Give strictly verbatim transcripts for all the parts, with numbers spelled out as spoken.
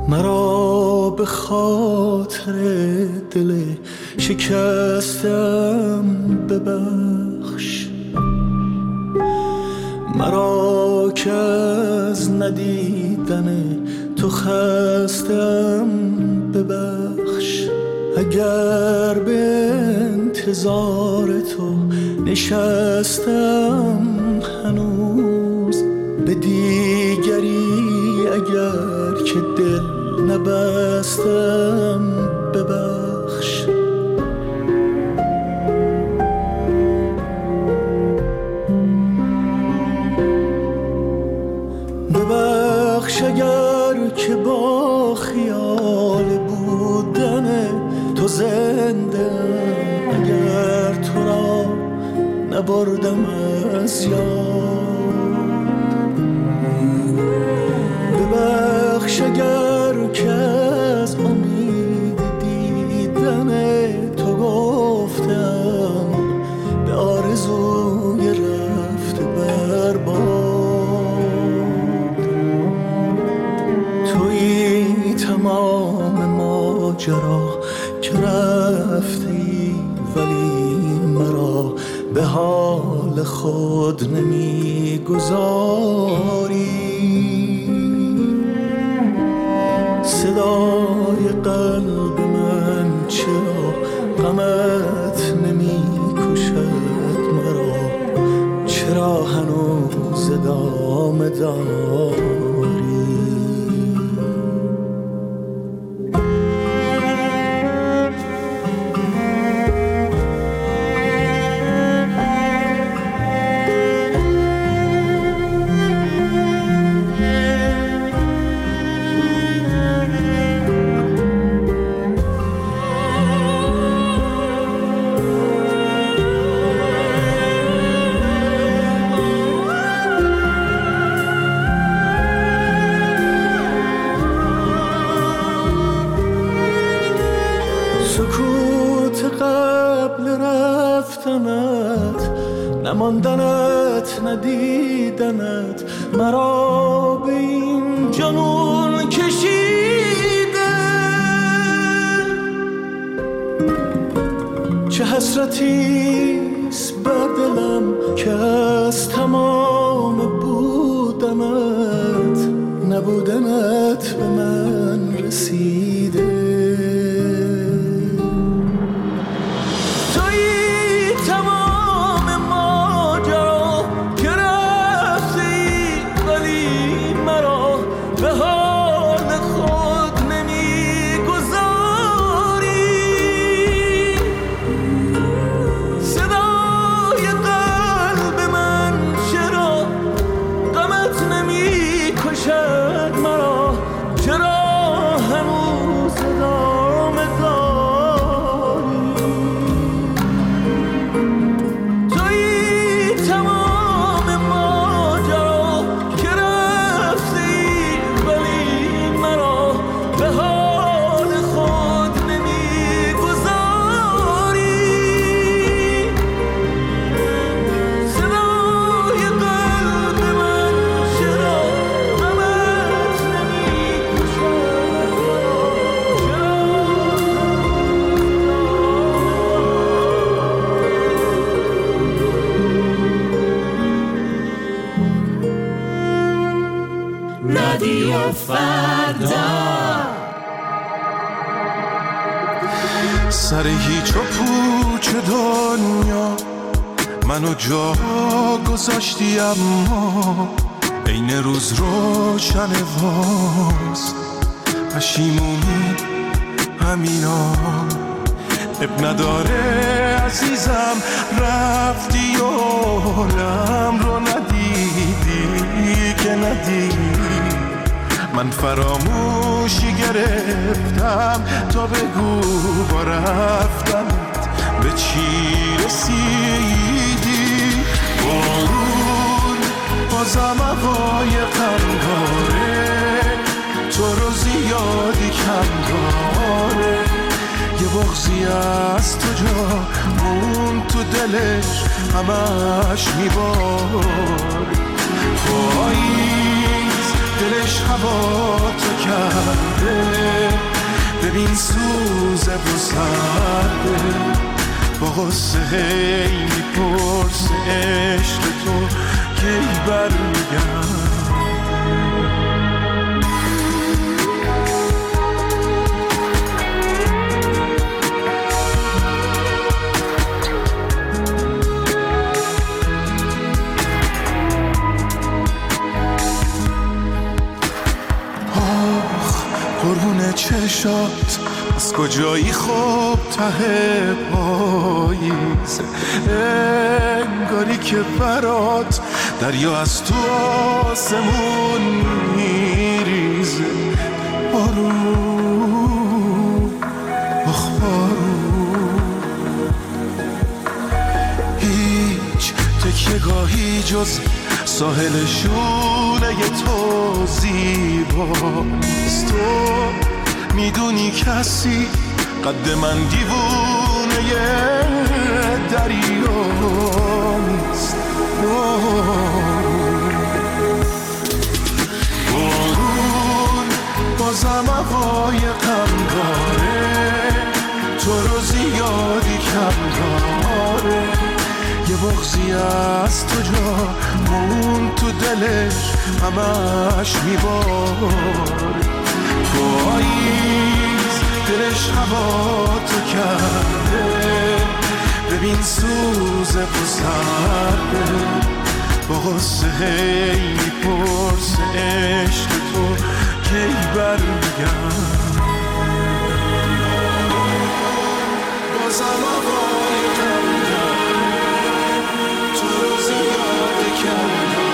مرا به خاطر دل شکستم ببخش، مرا که از ندیدن تو خستم ببخش. اگر به انتظار تو نشستم هنوز، به دیگری اگر که دل نبستم ببخش. ببخش اگر که با خیال بودن تو زنده، اگر تو را نبردم از یاد. ببخش اگر که از امید دیدن تو گفتم به آرزوی رفت برباد. تویی تمام ماجرا که رفتی، ولی مرا به حال خود نمیگذاری. صدای قلب من چرا غمت نمی کشد مرا؟ چرا هنوز ادامه داری؟ نماندنت ندیدنت مرا به این جنون کشیده. چه حسرتیست بر دلم که از تمام بودنت نبودنت به من رسیده. رادیو فردا سر هیچ و پوچ دنیا منو جا گذاشتی، اما این روز روشن واست. پشیمونی همینا اب نداره عزیزم، رفتی و عالم رو ندیدی که ندیدی. من فراموشی گرفتم تا بگو با رفتنت به چی رسیدی. بارون بازم هوای قنگاره، تو رو زیادی کم داره. یه بغضی از تو جا مون تو دلش همش میباره. پاییز دلش هوا تو کرده، ببین سوز بزرده با غصه هی میپرسه عشق تو کی برمیگرده. قربون چشات از کجایی خوب ته پاییزه، انگاری که برات دریا از تو آسمون میریزه. بارون آخ بارون، هیچ تکیه‌گاهی جز ساحل شونه تو زیباست. تو میدونی کسی قد من دیوونه دریا نیست. بارون بازم هوای غم داره، تو رو زیادی کم داره. یه بغضی از تو جا مون تو دلش همش میباره. پاییز دلش هوا تو کرده، ببین سوز بزرده با غصه هی میپرسه عشق تو کی برمیگرده. بازم هوای غم داره، تو رو زیادی کم داره.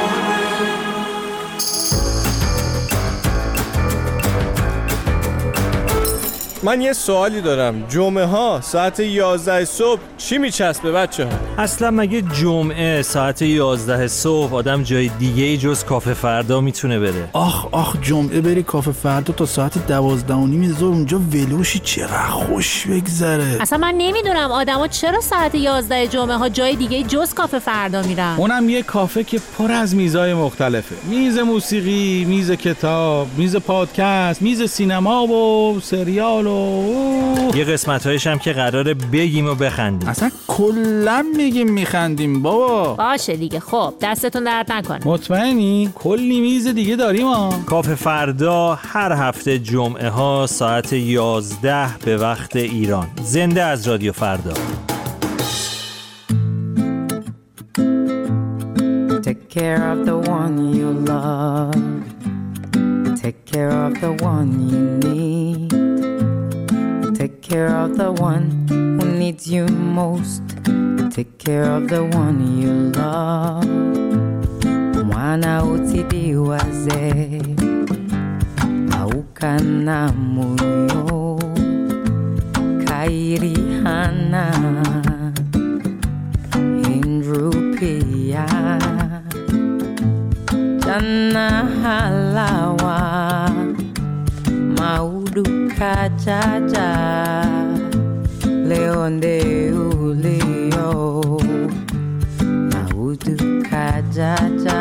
من یه سوالی دارم، جمعه ها ساعت یازده صبح چی میچسبه بچه ها؟ اصلا مگه جمعه ساعت یازده صبح آدم جای دیگه ای جز کافه فردا میتونه بره؟ آخ آخ جمعه بری کافه فردا تا ساعت دوازده و نیم ظهر اونجا ولوشی چقدر خوش بگذره. اصلا من نمیدونم آدما چرا ساعت یازده جمعه ها جای دیگه جز کافه فردا میرن. اونم یه کافه که پر از میزای مختلفه، میز موسیقی، میز کتاب، میز پادکست، میز سینما و سریال و یه قسمت‌هایش هم که قراره بگیم و بخندیم. اصلا کلا میگیم میخندیم بابا. باشه دیگه، خب دستتون درد نکنه. مطمئنی؟ کلی میز دیگه داریم ها. کافه فردا هر هفته جمعه ها ساعت یازده به وقت ایران. زنده از رادیو فردا. Take care of the one you love. Take care of the one you need. Take care of the one who needs you most. Take care of the one you love. Mwana utidiwaze aukana moyo kairi hana indrupia jana halawa maudu kajaja leonde ulio maudu kajaja.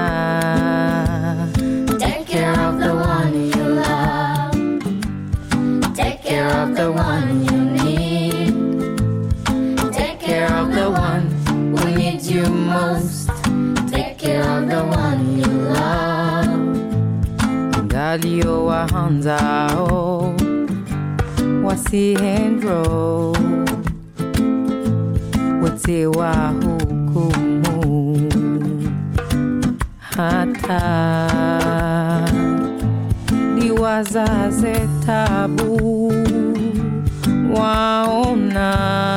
Take care of the one you love. Take care of the one you need. Take care of the one who needs you most. Take care of the one you love. Galio wa hanzao wasihendro wote wa hukumu hata liwazaze tabu waona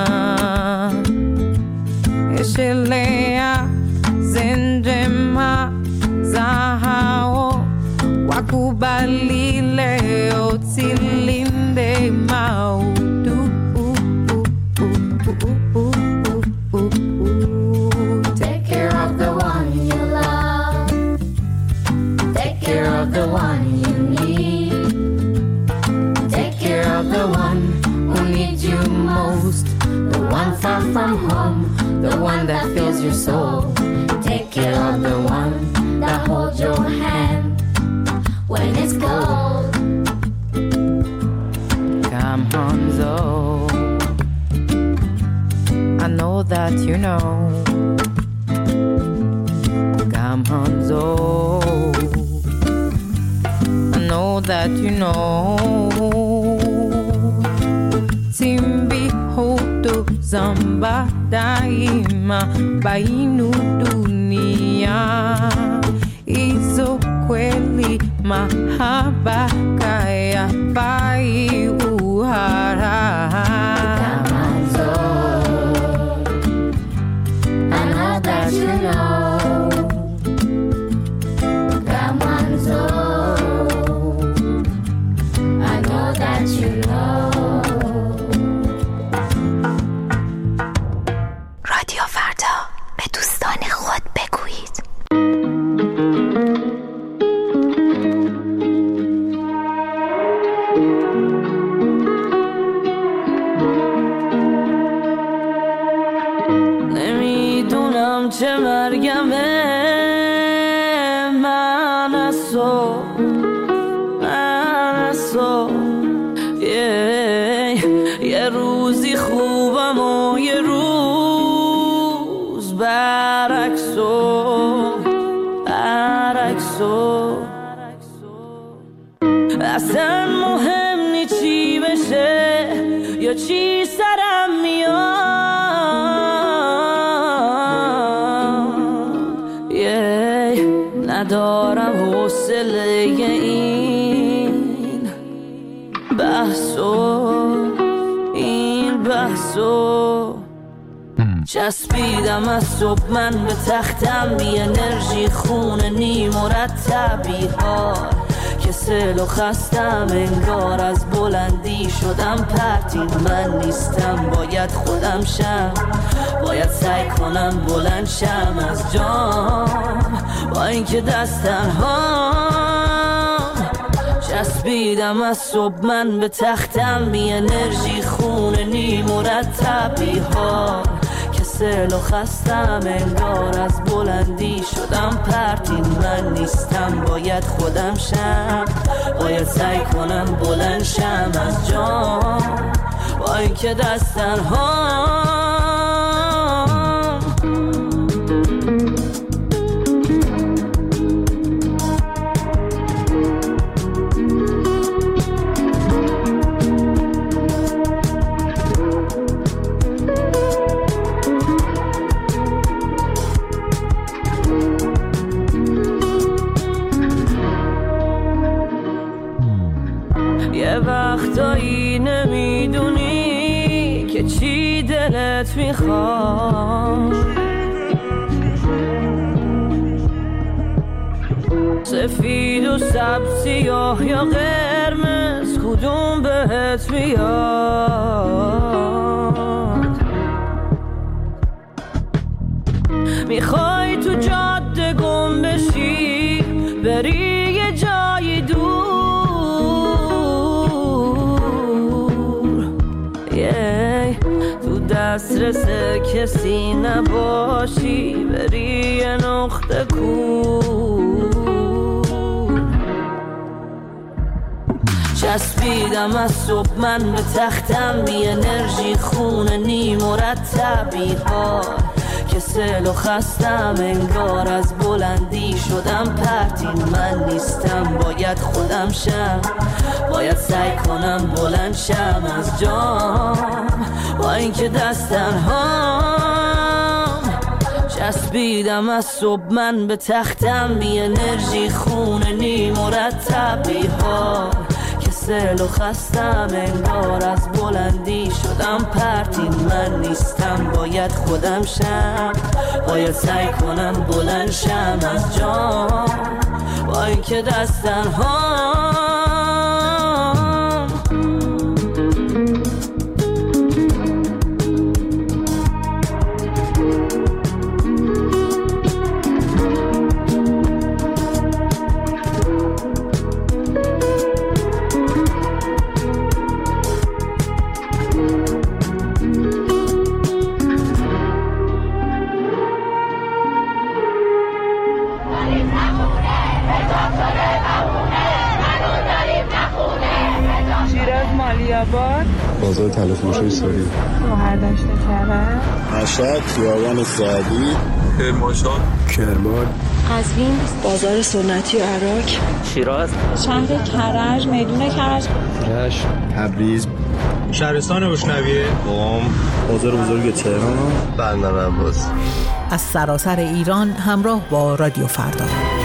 eshelea zenjema zahao wakubali leo tilinde maudu. Take care of the one you love. Take care of the one you need. Take care of the one who needs you most. The one far from home, the one that fills your soul. Take care of the one that holds your hand when it's cold. you know. Come Hanzo, I know that you know. Timbi hoto zamba daima bainu dunia. Izo kweli mahaba kaya bai uhara. That you know, Gamanzo, I know that you know. رادیو فردا به دوستان خود بگویید. چه مرگمه من از تو من از تو یه, یه روزی خوبم و یه روز برعکسو برعکسو اصلا مهم نی چی بشه یا چی سرم میاد ندارم حوصله این بحثو این بحثو چسبیدم از صبح من به تختم بی انرژی خونه نی مرتبی ها که سل و خستم انگار از بلندی شدم پرتین من نیستم باید خودم شم باید سعی کنم بلند شم از جام با اینکه دست تنهام چسبیدم از صبح من به تختم بی انرژی خونه نی مرتبی ها که سل و خستم انگار از بلندی شدم پرتین من نیستم باید خودم شم باید سعی کنم بلند شم از جام با اینکه دست تنهام وقتایی نمیدونی که چی دلت میخواد سفید و سبز سیاه یا قرمز کدوم بهت میاد میخوای تو جاده گم بشی بری یه جایی دور تو دسترس کسی نباشی بری یه نقطه کور چسبیدم از صبح من به تختم بی انرژی خونه نی مرتبی ها که سل و خستم انگار از بلندی شدم پرتین من نیستم باید خودم شم باید سعی کنم بلند شم از جام با اینکه دست تنهام چسبیدم از صبح من به تختم بی انرژی خونه نی مرتبی ها که سل و خستم انگار از بلندی شدم پرتین من نیستم باید خودم شم باید سعی کنم بلند شم از جام با اینکه دست تنهام Bamune, عالی‌آباد، بازار تلفروشی ساری، مهردشت کرج، مشهد، خیابان سعدی، کرمانشاه، کرمان، قزوین، بازار سنتی و عراق، شیراز، شهر کرج، میدون کرج، رشت، تبریز، شهرستان بوشنویه، قم، بازار بزرگ تهران، بندر عباس. از سراسر ایران همراه با رادیو فردا.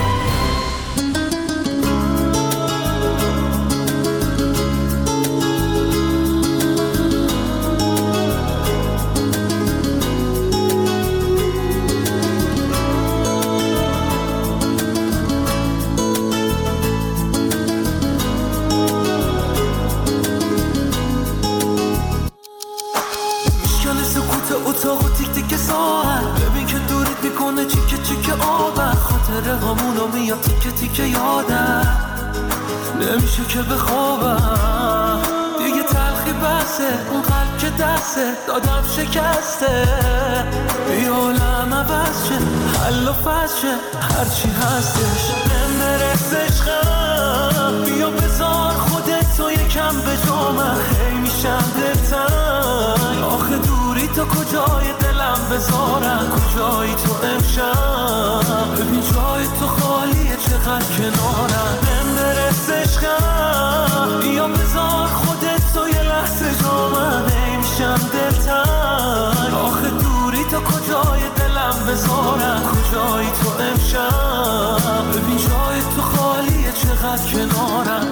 تیکه تیکه یادم نمیشه که بخوابم دیگه، تلخی بسه اون قلب که دسته دادم شکسته، بیا عالم عوض شه، حل و فصل شه، هرچی هستش بهم برس عشقم، بیا بذار خودت تو یکم به جامم، هی میشم دلتنگ، آخه دوری تا کجای دلم بذارم، کجایی تو امشب، ببین جای تو خالیه چقدر کنارم، بهم برس عشقم، بیا بذار خودت تو یه لحظه جامم، هی میشم دلتنگ، آخه دوری تا کجای دلم بذارم، کجایی تو امشب، ببین جای تو خالیه چقدر کنارم.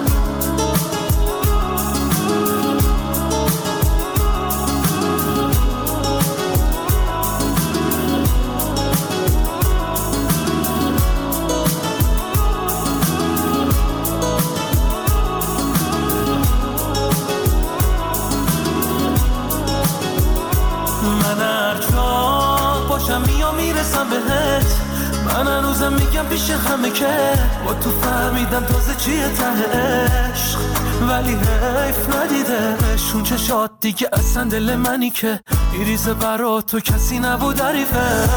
میام میرسم بهت، من هنوزم میگم پیش همه که با تو فهمیدم تازه چیه ته عشق، ولی حیف ندیدش اون چشات دیگه اصلا دل منی که میریزه برا تو کسی نبود عریفش،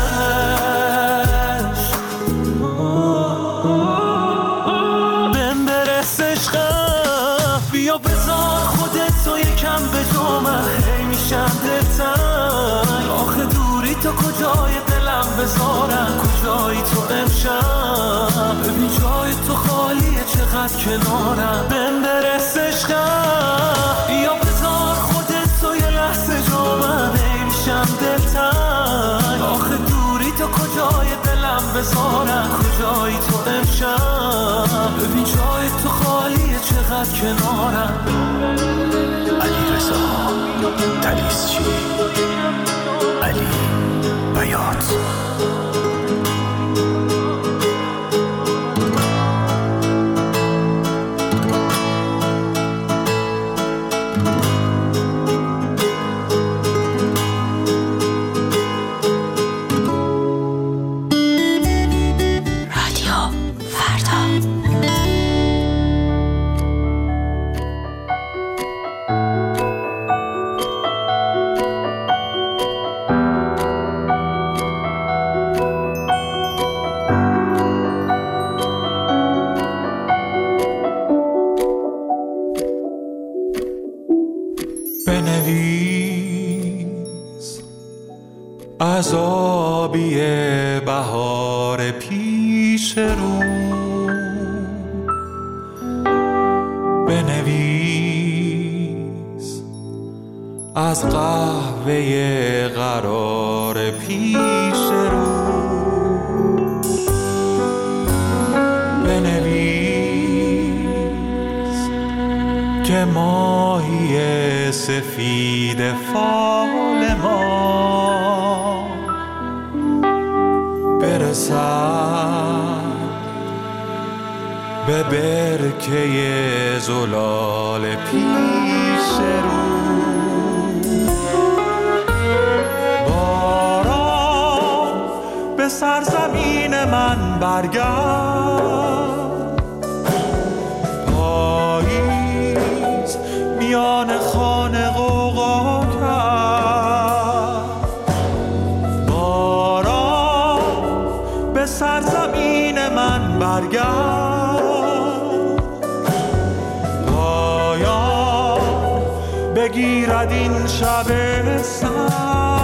بهم برس عشقم، بیا بذار خودت تو یکم به جامم، هی میشم دلتنگ، آخه دوری تو کجای دلم بذارم، کجایی تو امشب، ببین جای تو خالیه چقدر کنارم، بهم برس عشقم، بیا بذار خودت تو یه لحظه جامم، هی میشم دلتنگ، آخه دوری تو کجای دلم بذارم، کجایی تو امشب، ببین جای تو خالیه چقدر کنارم. علی رضا تلیسچی، علی بیات. عذابی بهار پیش رو بنویس، از قهوه قرار پیش رو بنویس که ماهی سفید فال ما برسد به برکه زلال پیش رو، باران به سرزمین من برگرد، پاییز میان خانه غوغا کرد، باران به سرزمین من برگرد، پایان بگیرد این شب سر.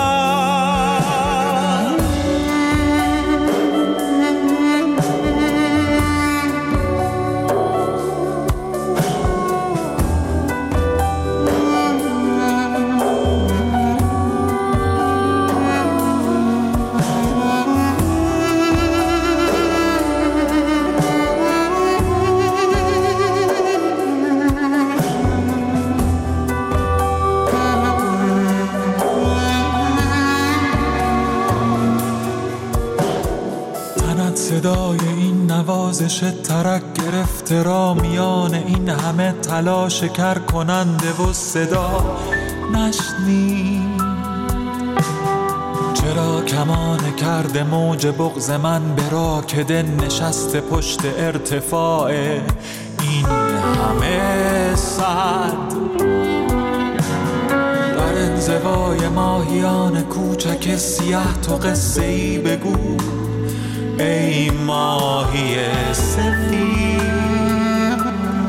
صدای این نوازش ترک گرفته را میان این همه تلاش کر کننده و صدا نشنید. چرا کمان کرده موج بغض من به راکده نشسته پشت ارتفاع این همه صد؟ در انزوای ماهیان کوچک سیاه تو قصه ای بگو ای ماهی سفید.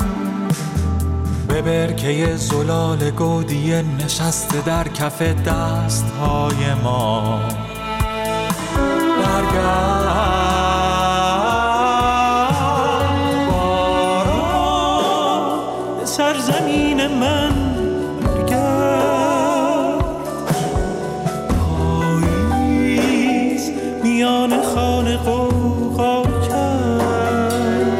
به برکه زلال گودیه نشسته در کف دستهای ما برگرد باران به سرزمین من برگرد. پاییز میان خانه قوقا کرد.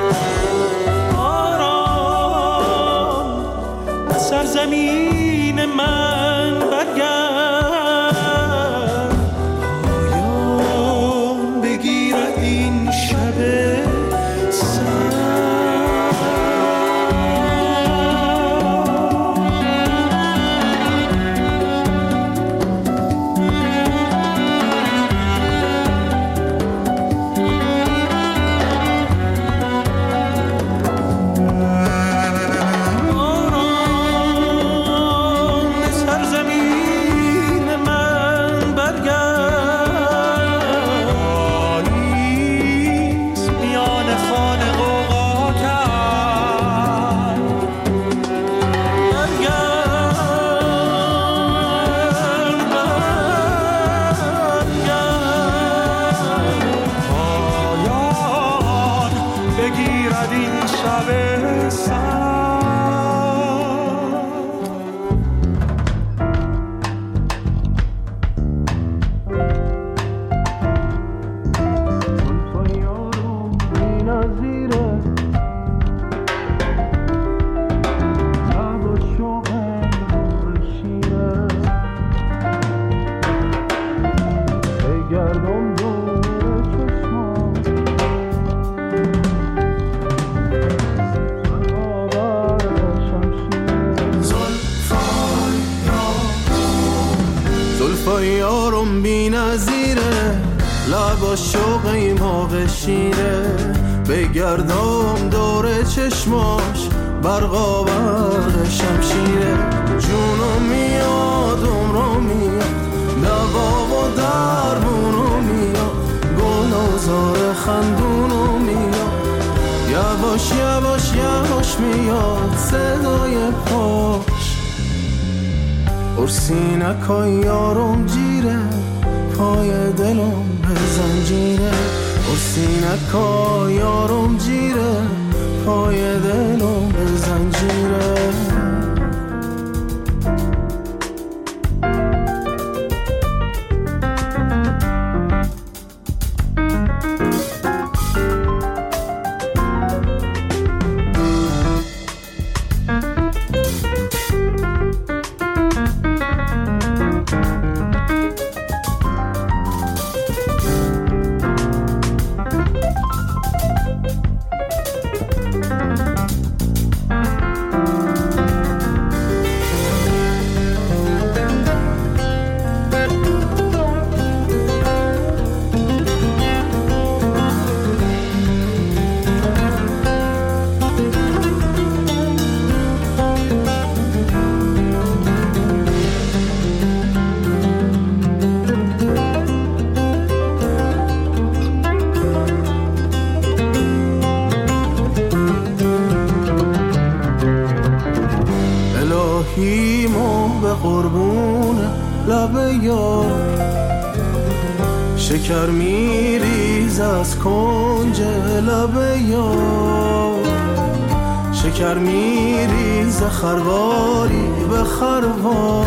باران به سرزمین من برگرد. پایان بگیرد این شب یارم بی نظیره، لبا شوقی موقع شیره، بگردم دور چشماش برقا برق شمشیره. جونم میاد عمرم میاد، دوا و درمونم میاد، گل و زار خندونم میاد، یواش یواش یواش میاد صدای پاش. ارسینکای یارم جیره، پای دلم به زنجیره. ارسینکای یارم جیره، پای دلم به زنجیره. قربون لب یار. شکر میریز از کنج لب یار، شکر میریز خرواری به خروار.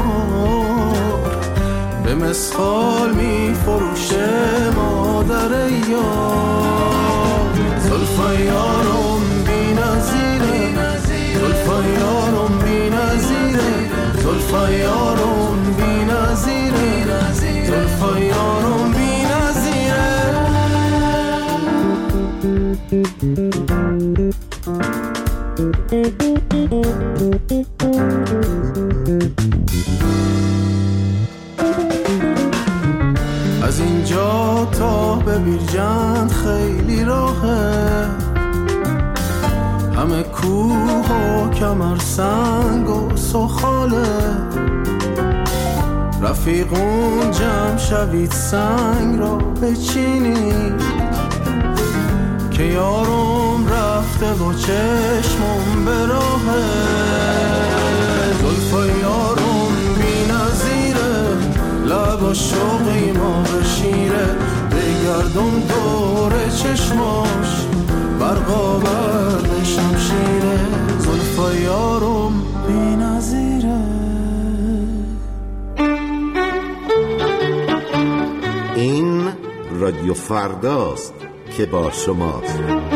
به مسخال میفروشه مادر یار. زلفای یارم بی نظیره، زلفای یارم بی نظیره، زلفای یارم بی نظیره، زلفای یارم بی نظیره. از اینجا تا به بیرجند خیلی راهه، همه کوه و کمر سنگ و سخاله. رفیقون جمع شوید سنگ را بچینید، که یارم رفته و چشمم به راهه. زلفای یارم بی نظیره، لب شوقی ما بشیره. بگردم دور چشماش برقا برد شمشیره. زلفای یارم بی نظیره. این رادیو فرداست که با شماست.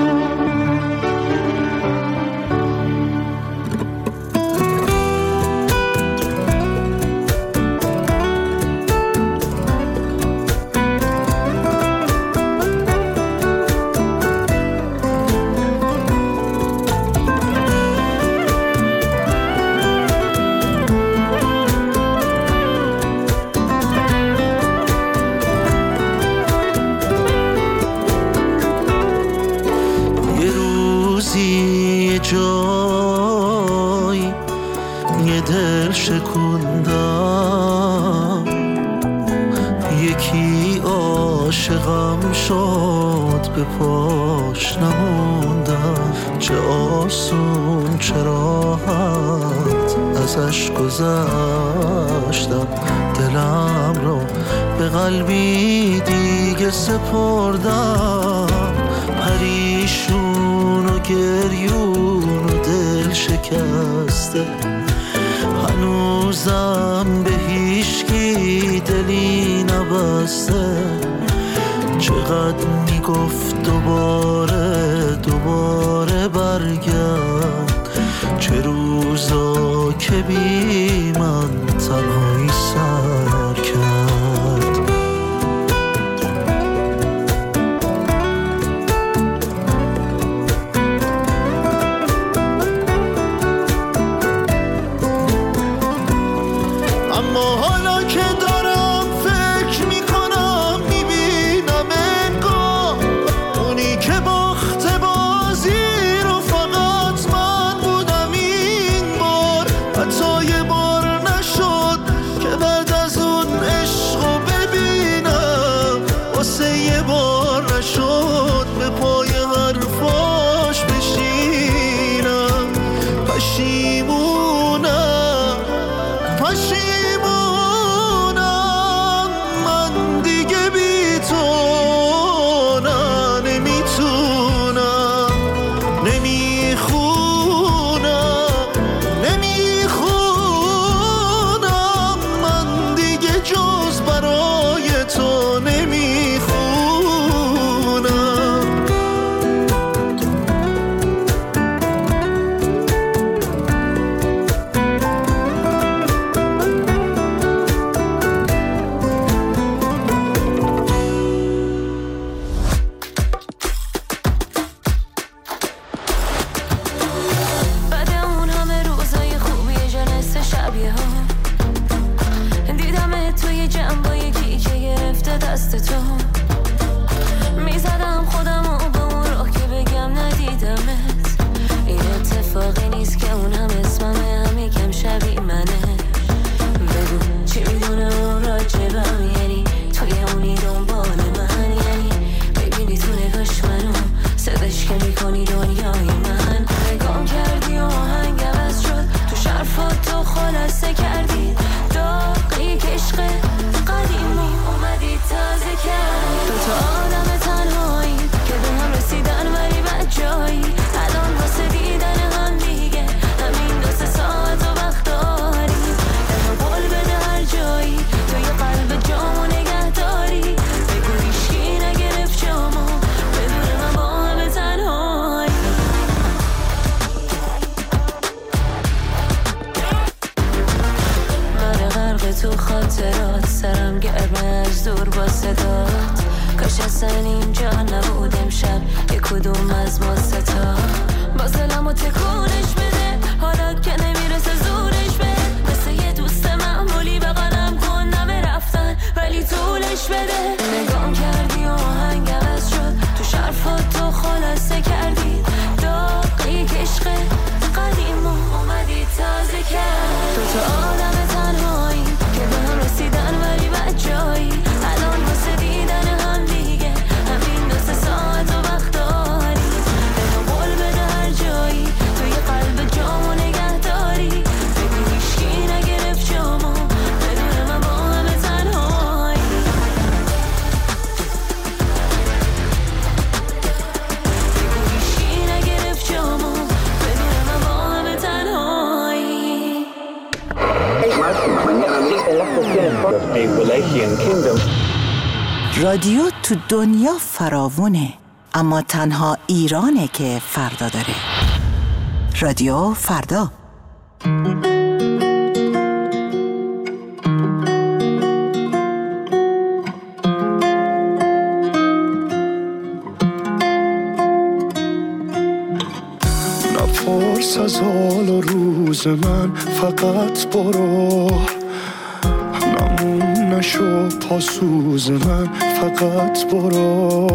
عاشقم شد به پاش نموندم، چه آسون چه راحت ازش گذشتم. دلم رو به قلبی دیگه سپردم، پریشون و گریون و دل شکسته. هنوزم به هیچکی دلی نبسته، چقدر میگفت دوباره دوباره برگرد. چه روزا که بی من تنهایی سر کرد. اما حالا که دارم فکر میکنم میبینم انگار اونی که باخت بازی رو فقط زور با صدات. کاش اصلا اینجا نبود امشب یک کدوم از ما ستا. باز دلمو تکونش بده حالا که نمیرسه زورش بده. مثل یه دوست معمولی بغلم کن نمه رفتن ولی طولش بده. نگام کردی و آهنگ عوض شد تو شرفات تو خلاصه کردی داغی که عشق قدیم و اومدی تازه کرد. تو تو آدم تنهایی که به هم رسیدن ولی بد جایی. الان واسه دیدن هم دیگه همین دو سه ساعت و وقت داری. بهنو قول بده هر جایی توی قلب جامو نگه داری. بگو هیچکی نگرفت جامو بدون من با همه تنهایی. بگو هیچکی نگرفت جامو بدون من با همه تنهایی. رادیو تو دنیا فراوونه، اما تنها ایرانه که فردا داره. رادیو فردا. نپرس از حال و روز من، فقط برو. نمون نشو پاسوز من، فقط برو.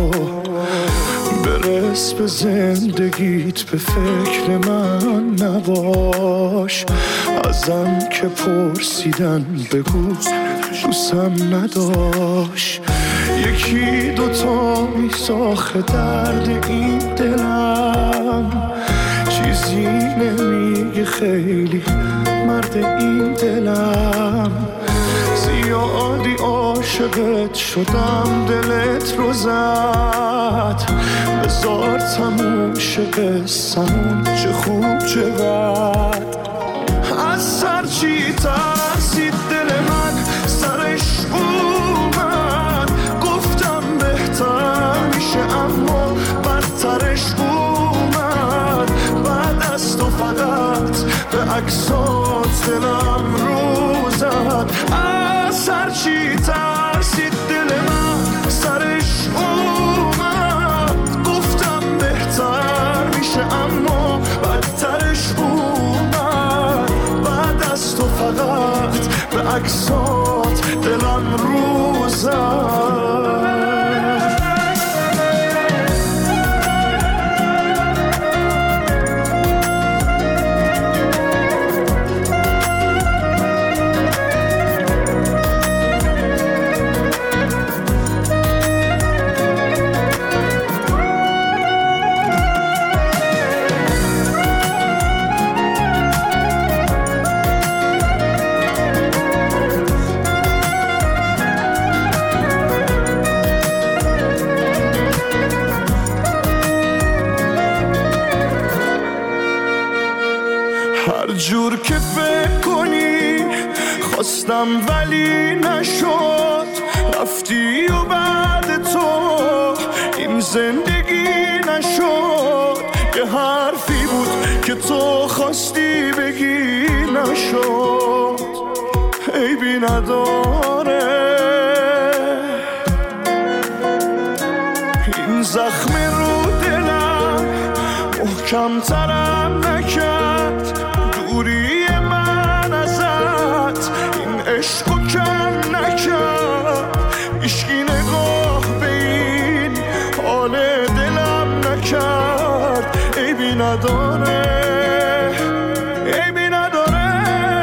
برس به زندگیت، به فکر من نباش. ازم که پرسیدن بگو دوستم نداشت. یکی دوتا میساخ درد این دلم، چیزی نمیگه خیلی مرد این دلم. زیادی عاشقت شدم دلت رو زد. بذار تموم شه قصه‌مون، چه خوب چه بد. از سر چی ترسید دل من، سرش اومد. گفتم بهتر میشه اما بدترش اومد. بعد از تو فقط به عکسات دلم رو زد. از سر چی ترسید دل من، سرش اومد. گفتم بهتر میشه اما بدترش اومد. بعد از تو فقط به عکسات دلم رو زد. هر جور که فکر کنی خواستم ولی نشد. رفتی و بعد تو این زندگی نشد. یه حرفی بود که تو خواستی بگی نشد. عیبی نداره این زخم رو دلم محکم ترم نکرد. دوری من ازت این عشقو کم نکرد. عشقی نگاه به این حال دلم نکرد. عیبی نداره عیبی نداره.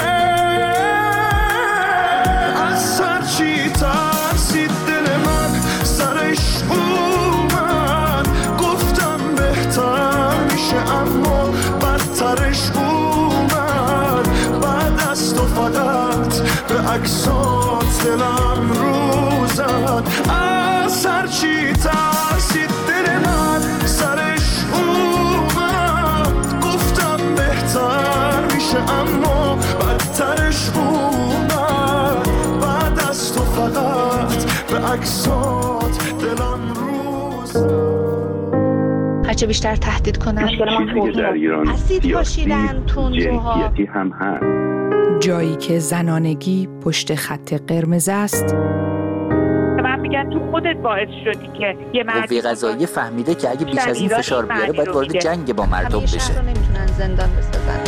از سر چی ترسید دل من، سرش اومد. گفتم بهتر میشه اما بدترش اومد. بعد از تو فقط به عکسات دلم رو زد. از سر چی ترسید دل من، سرش اومد. گفتم بهتر میشه اما بدترش اومد. بعد از تو فقط به عکسات دلم رو زد. هرچه بیشتر تهدید کنن مشکل ما در ایران اسید پاشیدن تندروها هم هست. جایی که زنانگی پشت خط قرمز است، تو خودت باعث شدی که یه مردی قوه قضاییه فهمیده که اگه بیش از این فشار بیاره باید وارد جنگ با مردم بشه. شهر رو نمیتونن زندان بسازن.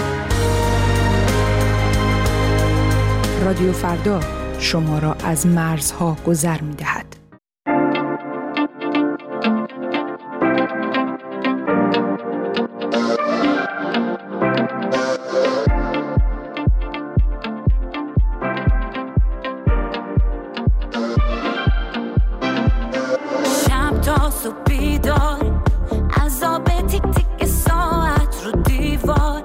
رادیو فردا شما را از مرزها گذر می‌دهد. شب تا صبح بیدار عذاب تیک تیک ساعت رو دیوار،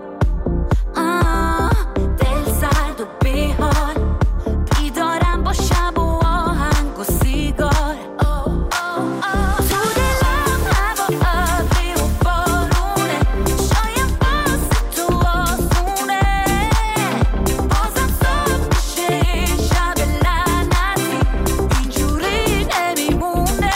دل سرد و بیحال، بیدارم با شب و آهنگ و سیگار. تو دلم هوا ابری و بارونه، شاید باز تو آسونه، بازم صبح میشه شب لعنتی اینجوری نمیمونه.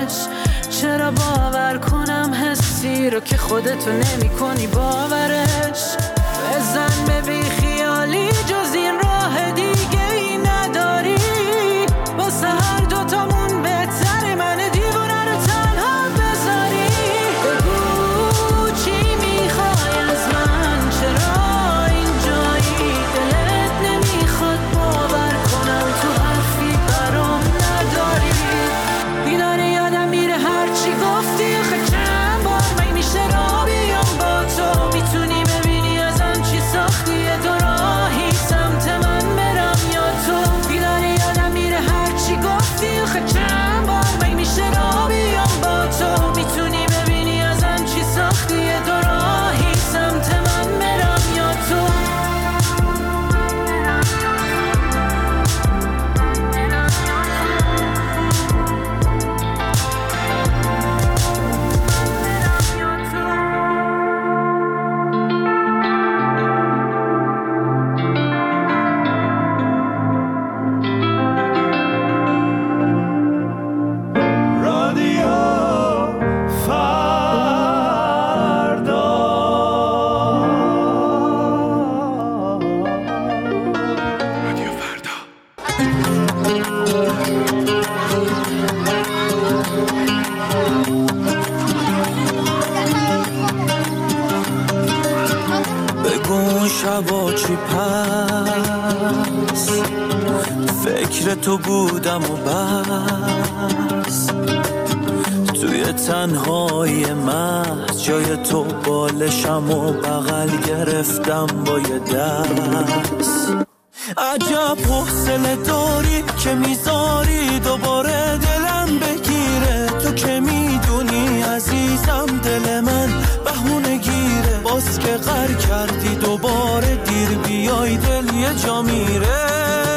باورش. چرا باور کنم حسی رو که خودتو نمی کنی باورش. بزن به بی خیالی جز این راه دیگه ای نداری. واسه هر دوتامون بهتره من دیوونه رو تنها بذاری. بگو چی میخوای از من، چرا اینجایی؟ دلت نمیخواد باور کنم تو حرفی برام نداری. بیداره یادم میره هرچی گفتی، آخه چند بار می میشه را بیام با تو. میتونی ببینی ازم چی ساختی، دو راهی سمت من برم یا تو. بیداره یادم میره هرچی گفتی، آخه چند بار می میشه را بیام با تو. میتونی ببینی ازم چی ساختی، دو راهی سمت من برم یا تو. شبا چی پس فکر تو بودم و بس. توی تنهای محض جای تو بالشم و بغل گرفتم با یه دست. عجب حوصله داری که میذاری دوباره دلم بگیره. تو که میدونی عزیزم دل من بهونه گیره. باز که غر کردی دوباره دیر بیای دل یه جا میره.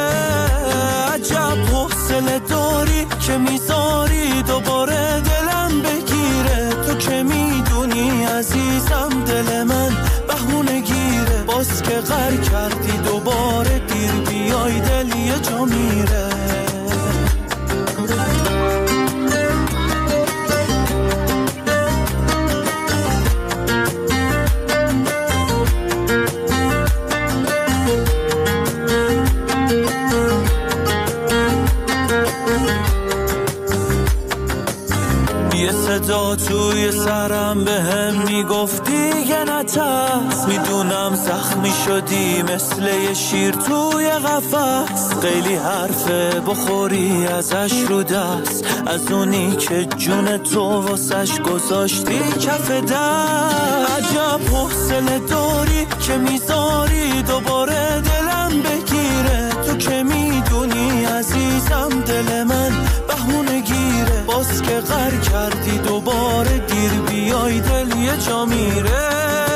عجب حوصله داری که میذاری دوباره دلم بگیره. تو که میدونی عزیزم دل من بهونه گیره. باز که غر کردی دوباره دیر بیای دل یه جا میره. یه صدا توی سرم به هم میگفتی یه نترس. میدونم زخمی شدی مثل یه شیر توی قفس. خیلی حرفه بخوری ازش رو دست، از اونی که جون تو واسش گذاشتی کف دست. عجب حوصله داری که میذاری دوباره دلم بگیره. تو که میدونی عزیزم دل من بهونه گیره. باز که غر کردی دوباره دیر بیای دل یه جا میره.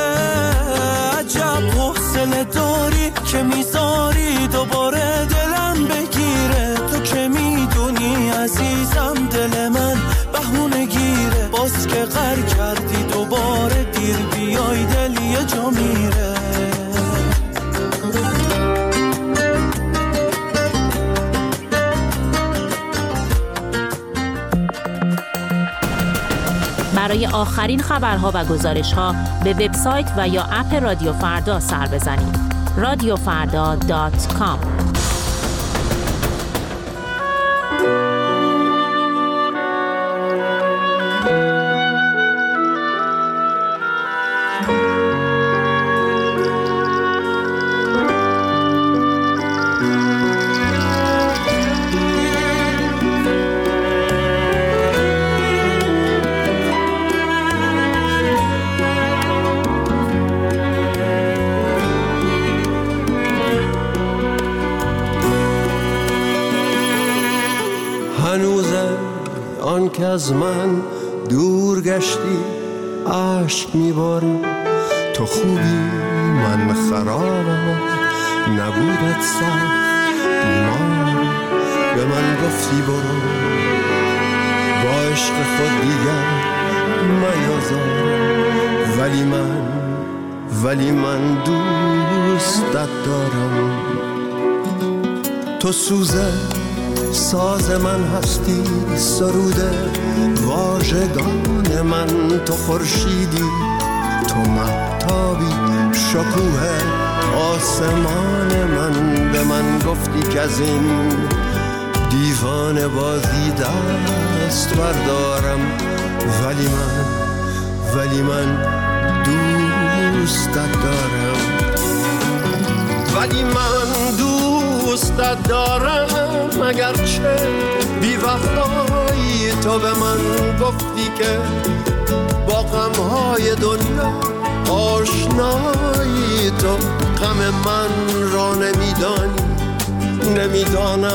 عجب حوصله داری که میذاری دوباره دلم بگیره. تو که میدونی عزیزم دل من بهونه گیره. باز که غر کردی دوباره دیر بیای دل یه جا میره. برای آخرین خبرها و گزارش‌ها به وبسایت و یا اپ رادیو فردا سر بزنید. رادیو فردا دات کام. آن که از من دور گشتی عشق میباری. تو خوبی من خرابم، نبودت سر بیمار. به من گفتی برو با عشق خود دیگر میازار. ولی من ولی من دوستت دارم. تو سوزه ساز من هستی سروده واژگان من، تو خورشیدی تو مهتابی شکوه آسمان من. به من گفتی که از این دیوانه بازی دست بردارم، ولی من ولی من دوستت دارم، ولی من دوستت دارم. اگرچه بی وفایی تو به من گفتی که با غمهای دنیا آشنایی، تو غم من را نمیدانی، نمیدانم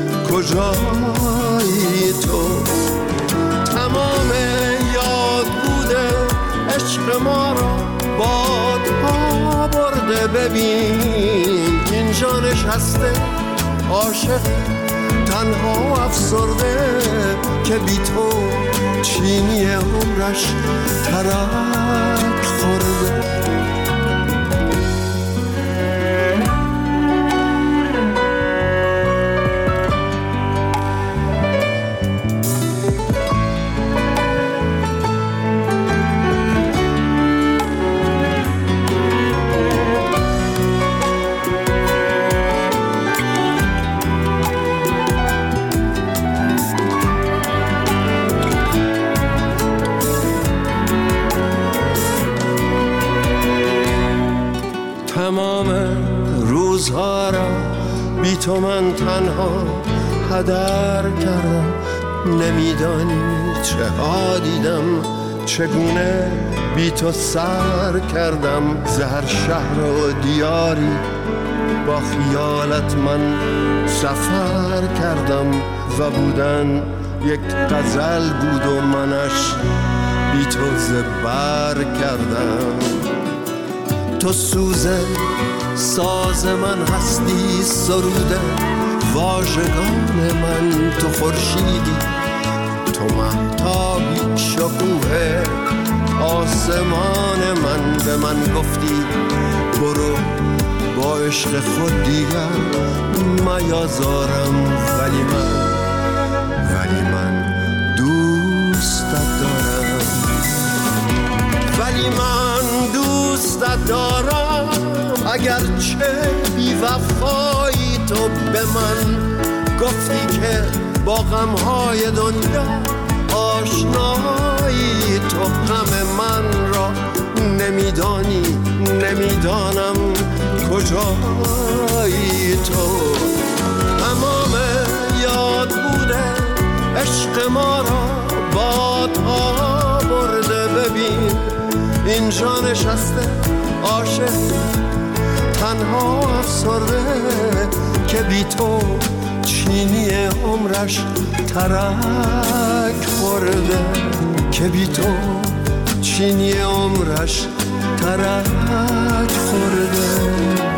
کجایی تو. تمام یاد بوده عشق ما را بادها برده، ببین اینجا نشسته عاشق تنها افسرده که بی تو چینی عمرش ترک خورده. تمام روزها را بی تو من تنها هدر کردم، نمیدانی چه ها دیدم، چگونه بی تو سر کردم. زهر شهر و دیاری با خیالت من سفر کردم و بودن یک غزل بود و منش بی تو زبر کردم. تو سوزه ساز من هستی سروده واژگان من، تو خورشیدی تو مهتابی شکوه آسمان من. به من گفتی برو با عشق خود دیگر میازارم، ولی من ولی من دوستت دارم، ولی من دوستت دارم. اگرچه بی وفایی تو به من گفتی که با غمهای دنیا آشنایی، تو غم من را نمیدانی، نمیدانم کجایی تو. تمام یاد بوده عشق ما را بادها برده، ببین اینجا نشسته عاشق تنها افسرده که بی تو چینی عمرش ترک خورده، که بی تو چینی عمرش ترک خورده.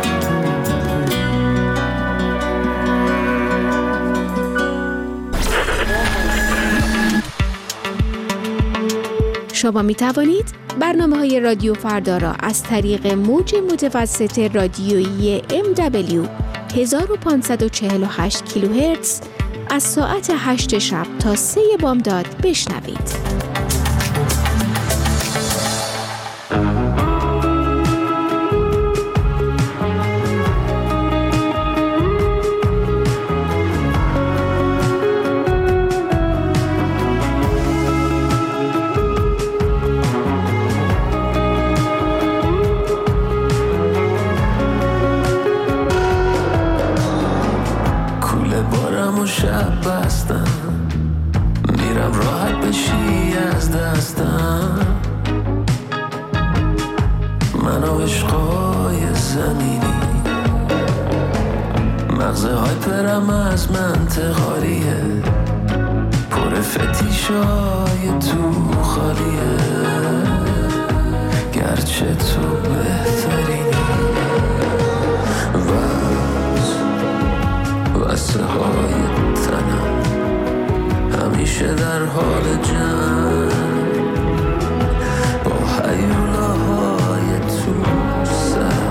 شما می توانید برنامه های رادیو فردا را از طریق موج متوسط رادیویی ام دبلیو هزار و پانصد و چهل و هشت کیلوهرتز از ساعت هشت شب تا سه بامداد بشنوید. شب بستم میرم راحت بشی از دستم، من و عشقای زمینی مغزه های پرم از منطق خالیه، پر فتیشای تو خالیه، گرچه تو بهترینی واسه های تنم همیشه در حال جنگ با هیولاهای تو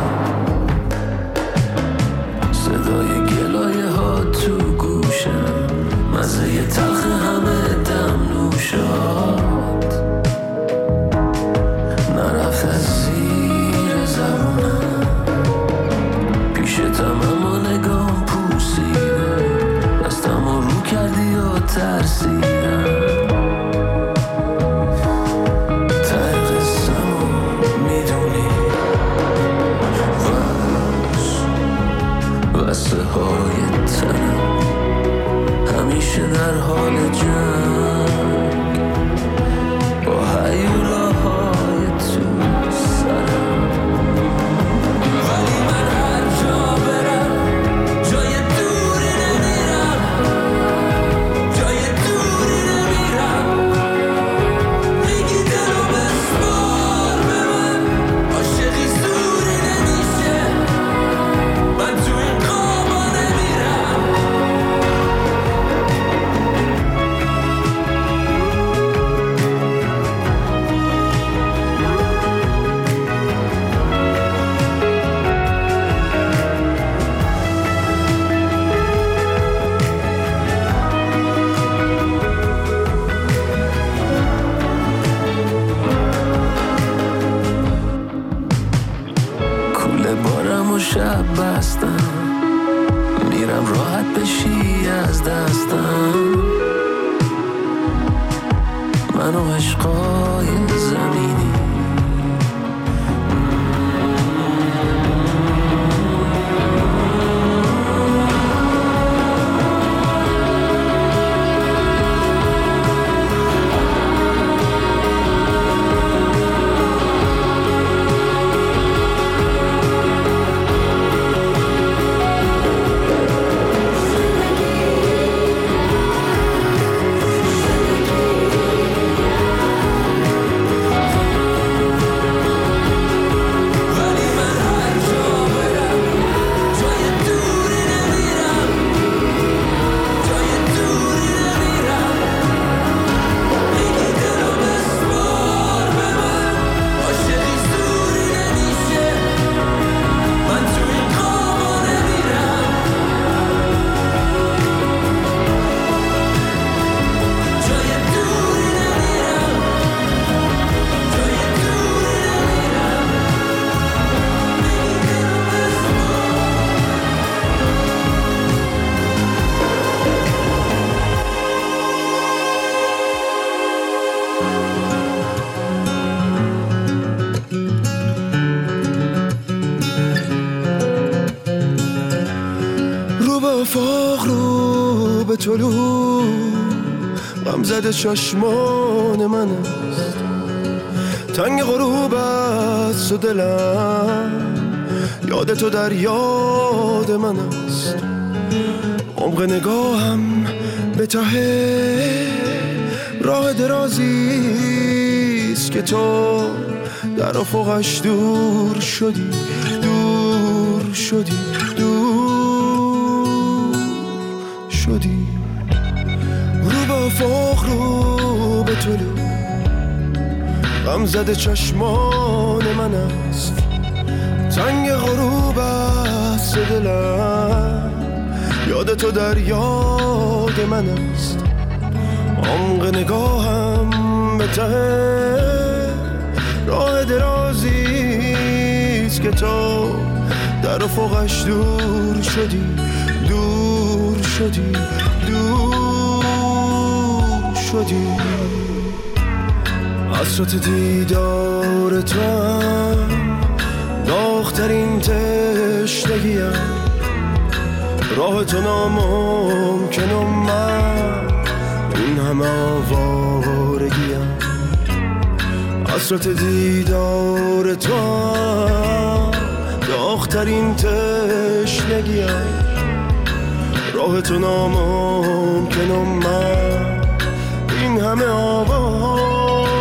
سرم، صدای گلایه ها تو گوشم، حال جنگ با هیولاهای تو سرم، ولی من هر جا برم جای دوری نمیرم، جای دوری نمیرم. میگی دلو بسپار به من، عاشقی زوری نمیشه، من تو این قابا نمیرم. کوله بارم و شب بستم، میرم راحت بشی از دستم، من و عشقای زمینی. افاق رو به طلوع غم زده چشمان من است، تنگ غروب است و دلم یاد تو در یاد من است. عمق نگاهم به ته راه درازیست که تو در افقش دور شدی، دور شدی، دور شدی. رو به افق رو به طلوع غم زده چشمان من است، تنگ غروب است دلم یاد تو در یاد من است. عمق نگاهم به ته راه درازیست که تو در افقش دور شدی، دور شدی، دور شدی. حسرت دیدار تو هم داغ‌ترین تشنگیم، راه تو ناممکن و من این همه آوارگیم. حسرت دیدار تو هم داغ‌ترین تشنگیم، راه تو ناممکن و من این همه آوارگیم.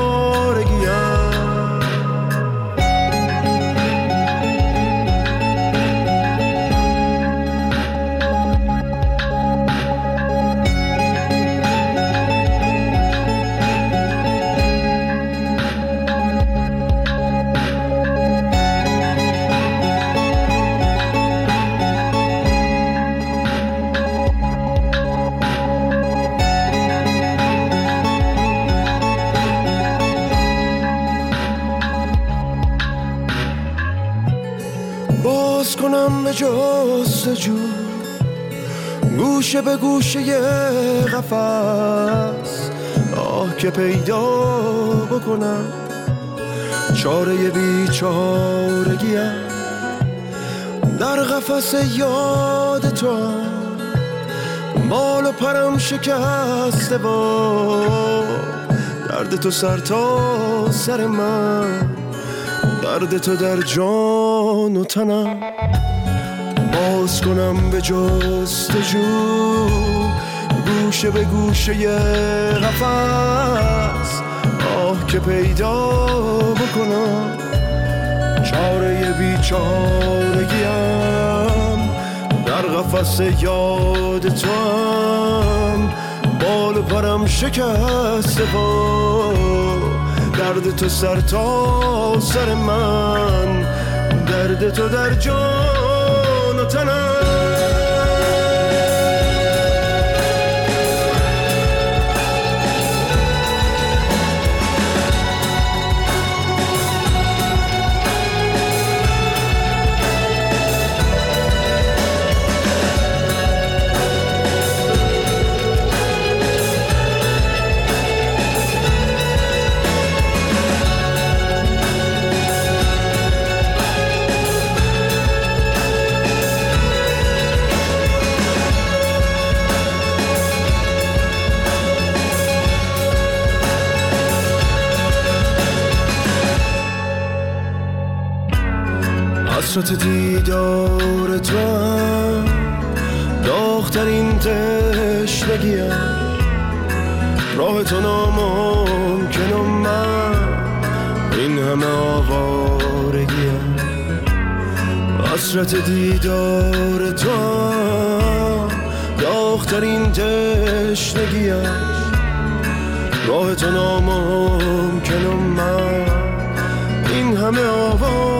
باز کنم به جستجو گوشه به گوشه قفس، آه که پیدا بکنم چاره بیچارگیم. در قفس یاد تو بال و پرم شکسته و درد تو سر تا سر من، درد تو در جان و تنم. باز کنم به جستجو گوشه به گوشه قفس، آه که پیدا بکنم چاره بیچارگیم. در قفس یاد تو هم بال و پرم شکسته با درد تو سر تا سر من، درد تو در جان و تنم. حسرت دیدار تو هم داغ‌ترین تشنگیم، راه تو ناممکن و من این همه آوارگیم. حسرت دیدار تو هم داغ‌ترین تشنگیم، راه تو ناممکن و من این همه آوارگیم.